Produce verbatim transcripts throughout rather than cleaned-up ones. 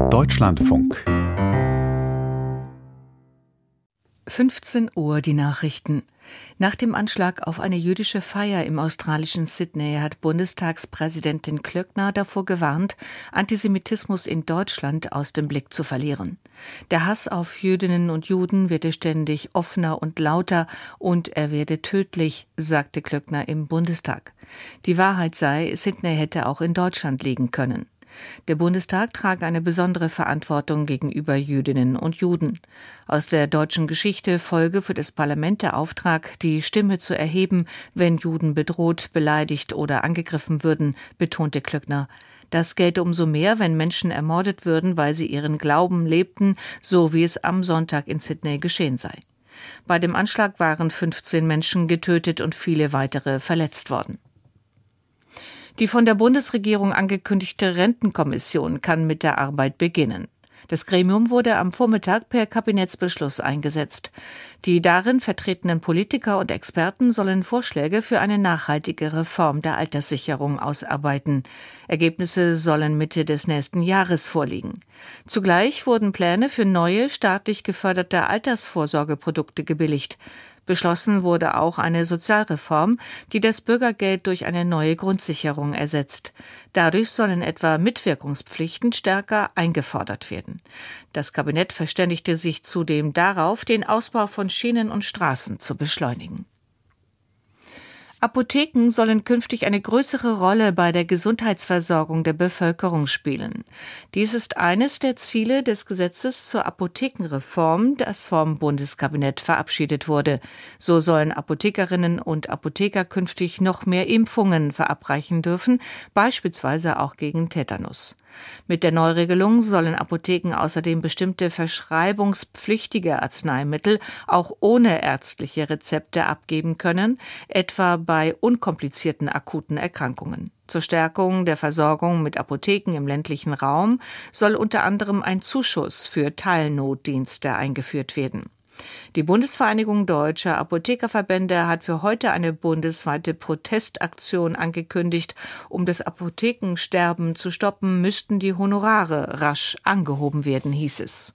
Deutschlandfunk. fünfzehn Uhr die Nachrichten. Nach dem Anschlag auf eine jüdische Feier im australischen Sydney hat Bundestagspräsidentin Klöckner davor gewarnt, Antisemitismus in Deutschland aus dem Blick zu verlieren. Der Hass auf Jüdinnen und Juden werde ständig offener und lauter und er werde tödlich, sagte Klöckner im Bundestag. Die Wahrheit sei, Sydney hätte auch in Deutschland liegen können. Der Bundestag trage eine besondere Verantwortung gegenüber Jüdinnen und Juden. Aus der deutschen Geschichte folge für das Parlament der Auftrag, die Stimme zu erheben, wenn Juden bedroht, beleidigt oder angegriffen würden, betonte Klöckner. Das gelte umso mehr, wenn Menschen ermordet würden, weil sie ihren Glauben lebten, so wie es am Sonntag in Sydney geschehen sei. Bei dem Anschlag waren fünfzehn Menschen getötet und viele weitere verletzt worden. Die von der Bundesregierung angekündigte Rentenkommission kann mit der Arbeit beginnen. Das Gremium wurde am Vormittag per Kabinettsbeschluss eingesetzt. Die darin vertretenen Politiker und Experten sollen Vorschläge für eine nachhaltige Reform der Alterssicherung ausarbeiten. Ergebnisse sollen Mitte des nächsten Jahres vorliegen. Zugleich wurden Pläne für neue staatlich geförderte Altersvorsorgeprodukte gebilligt. Beschlossen wurde auch eine Sozialreform, die das Bürgergeld durch eine neue Grundsicherung ersetzt. Dadurch sollen etwa Mitwirkungspflichten stärker eingefordert werden. Das Kabinett verständigte sich zudem darauf, den Ausbau von Schienen und Straßen zu beschleunigen. Apotheken sollen künftig eine größere Rolle bei der Gesundheitsversorgung der Bevölkerung spielen. Dies ist eines der Ziele des Gesetzes zur Apothekenreform, das vom Bundeskabinett verabschiedet wurde. So sollen Apothekerinnen und Apotheker künftig noch mehr Impfungen verabreichen dürfen, beispielsweise auch gegen Tetanus. Mit der Neuregelung sollen Apotheken außerdem bestimmte verschreibungspflichtige Arzneimittel auch ohne ärztliche Rezepte abgeben können, etwa bei unkomplizierten akuten Erkrankungen. Zur Stärkung der Versorgung mit Apotheken im ländlichen Raum soll unter anderem ein Zuschuss für Teilnotdienste eingeführt werden. Die Bundesvereinigung Deutscher Apothekerverbände hat für heute eine bundesweite Protestaktion angekündigt. Um das Apothekensterben zu stoppen, müssten die Honorare rasch angehoben werden, hieß es.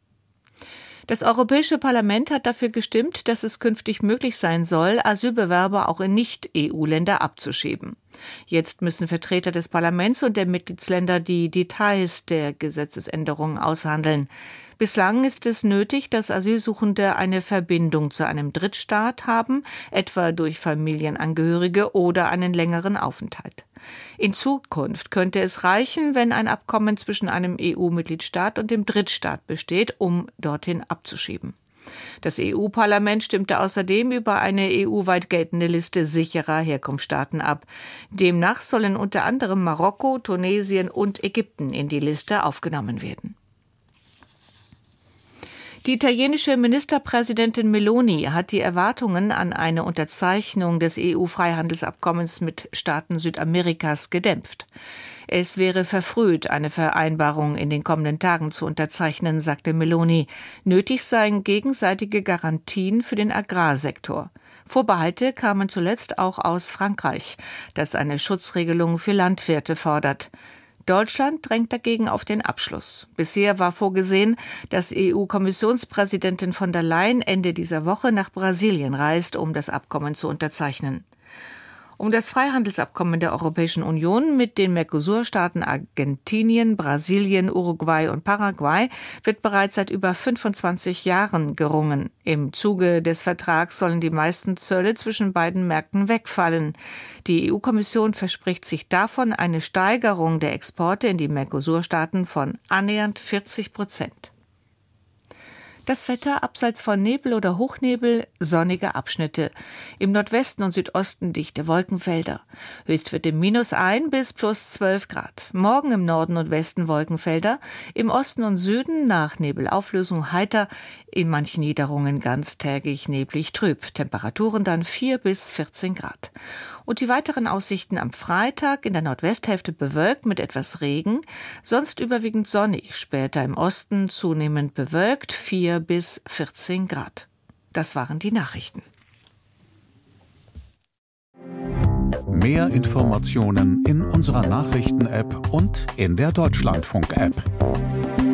Das Europäische Parlament hat dafür gestimmt, dass es künftig möglich sein soll, Asylbewerber auch in Nicht-E U-Länder abzuschieben. Jetzt müssen Vertreter des Parlaments und der Mitgliedsländer die Details der Gesetzesänderungen aushandeln. Bislang ist es nötig, dass Asylsuchende eine Verbindung zu einem Drittstaat haben, etwa durch Familienangehörige oder einen längeren Aufenthalt. In Zukunft könnte es reichen, wenn ein Abkommen zwischen einem E U-Mitgliedstaat und dem Drittstaat besteht, um dorthin abzuschieben. Das E U-Parlament stimmte außerdem über eine E U-weit geltende Liste sicherer Herkunftsstaaten ab. Demnach sollen unter anderem Marokko, Tunesien und Ägypten in die Liste aufgenommen werden. Die italienische Ministerpräsidentin Meloni hat die Erwartungen an eine Unterzeichnung des E U-Freihandelsabkommens mit Staaten Südamerikas gedämpft. Es wäre verfrüht, eine Vereinbarung in den kommenden Tagen zu unterzeichnen, sagte Meloni. Nötig seien gegenseitige Garantien für den Agrarsektor. Vorbehalte kamen zuletzt auch aus Frankreich, das eine Schutzregelung für Landwirte fordert. Deutschland drängt dagegen auf den Abschluss. Bisher war vorgesehen, dass E U-Kommissionspräsidentin von der Leyen Ende dieser Woche nach Brasilien reist, um das Abkommen zu unterzeichnen. Um das Freihandelsabkommen der Europäischen Union mit den Mercosur-Staaten Argentinien, Brasilien, Uruguay und Paraguay wird bereits seit über fünfundzwanzig Jahren gerungen. Im Zuge des Vertrags sollen die meisten Zölle zwischen beiden Märkten wegfallen. Die E U-Kommission verspricht sich davon eine Steigerung der Exporte in die Mercosur-Staaten von annähernd vierzig Prozent. Das Wetter abseits von Nebel oder Hochnebel, sonnige Abschnitte. Im Nordwesten und Südosten dichte Wolkenfelder. Höchstwerte minus ein bis plus zwölf Grad. Morgen im Norden und Westen Wolkenfelder. Im Osten und Süden nach Nebelauflösung heiter. In manchen Niederungen ganztägig neblig trüb. Temperaturen dann vier bis vierzehn Grad. Und die weiteren Aussichten am Freitag in der Nordwesthälfte bewölkt mit etwas Regen, sonst überwiegend sonnig, später im Osten zunehmend bewölkt, vier bis vierzehn Grad. Das waren die Nachrichten. Mehr Informationen in unserer Nachrichten-App und in der Deutschlandfunk-App.